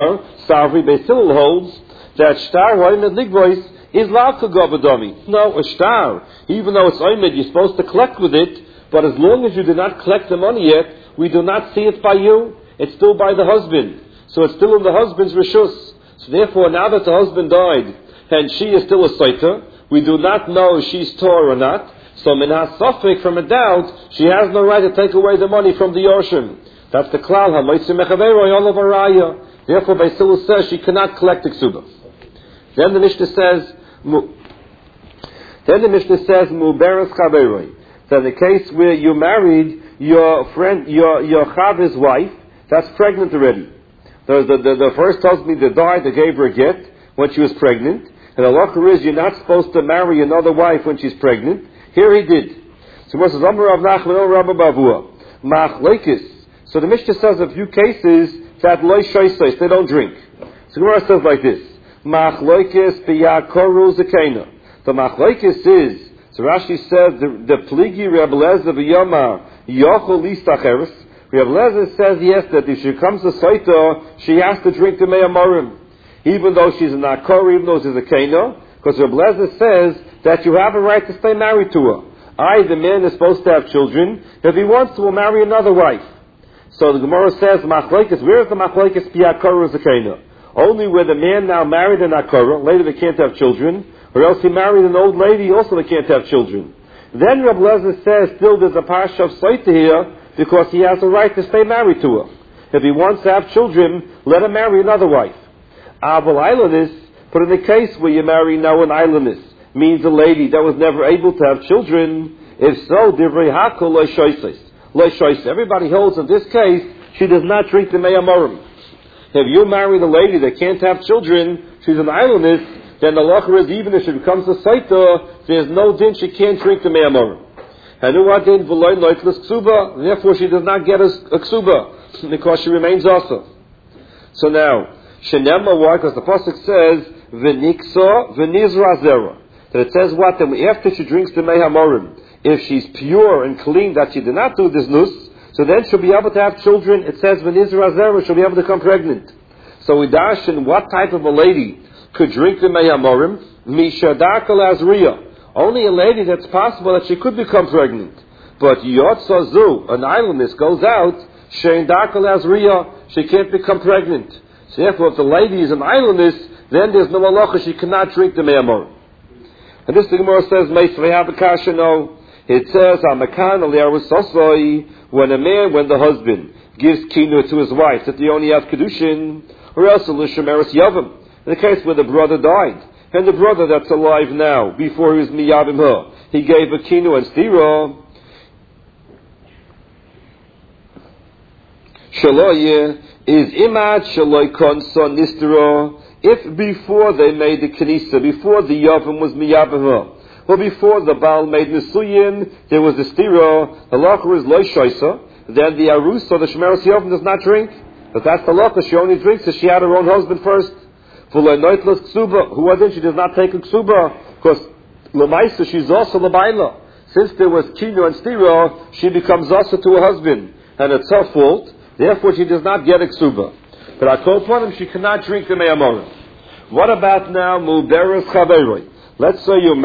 Savri Beis Hillel holds that shtar oimed ligvois is la'ka gavadami. No, a shtar, even though it's oimed, you're supposed to collect with it, but as long as you do not collect the money yet, we do not see it by you, it's still by the husband. So it's still in the husband's reshus. So therefore, now that the husband died, and she is still a saita, we do not know if she's Torah or not. So minhas safek, from a doubt, she has no right to take away the money from the Yorshim. That's the klal, ha'moitzi mechaveroi olav araya. Therefore, Beis Hillel says she cannot collect the ksuba. Then the Mishnah says, muberes chaveroi. So in the case where you married your friend, your chav's wife, that's pregnant already. The first husband that died, they gave her a get when she was pregnant. And the halacha is you're not supposed to marry another wife when she's pregnant. Here he did. So what says, Amar Rav Nachman, Rabba Bavua, Machlekes. So the Mishnah says a few cases that loy shoyseis, they don't drink. So Gemara says like this, Machlekes biyakoru zakena. The Machlekes is, so Rashi says, the pligi Reb Eliezer v'yoma yochol listacheres. Reb Eliezer says, yes, that if she comes to Saita, she has to drink the me'amorim. Even though she's an akor, even though she's a kena, because Reb Eliezer says that you have a right to stay married to her. The man is supposed to have children. If he wants to, will marry another wife. So the Gemara says, Machlekes, where is the Machlekes bi'akor zakena? Only where the man now married an akor, later they can't have children, or else he married an old lady, also they can't have children. Then Reb Eliezer says, still there's a parsha of Saita here, because he has a right to stay married to her. If he wants to have children, let him marry another wife. Aval islandess, but in the case where you marry now an islandess, means a lady that was never able to have children, if so, divrei hakol lo shoyses. Everybody holds in this case, she does not drink the me'amorim. If you marry the lady that can't have children, she's an islandess, then the halacha is even if she becomes a saita, there's no din she can't drink the me'amorim. Therefore she does not get a ksuba, because she remains also. So now, Shenema, why? Because the pasuk says, V'niksa v'nizra zera. That it says what? That after she drinks the me'amorim, if she's pure and clean, that she did not do this nus, so then she'll be able to have children. It says v'nizra zera, she'll be able to become pregnant. So we dash in what type of a lady could drink the me'amorim? Mishadakal azriya. Only a lady that's possible that she could become pregnant. But yotzazu, an islandess, goes out, shein dakal azriya, she can't become pregnant. So therefore, if the lady is an islandess, then there's no halacha, she cannot drink the me'amorim. And this the Gemara says, no. It says, when the husband gives kinu to his wife, that they only have kedushin, or else a l'shemeres yavam. In the case where the brother died, and the brother that's alive now, before he was miyavim her, he gave a kinu and stira, shaloye is imad shaloi konsa nistira. If before they made the kenisa, before the yavim was miyavim her, or before the baal made nisuyin, there was the stira, the halacha is loy shoysa, then the arus or the shemeres yavim does not drink. But that's the halacha, she only drinks if she had her own husband first. Who wasn't, she does not take a ksuba, because lemaisa she's also lebaila. Since there was kinu and stira, she becomes also to her husband, and it's her fault. Therefore, she does not get a ksuba. But I told him she cannot drink the me'amorim. What about now muberes chaveroi? Let's say you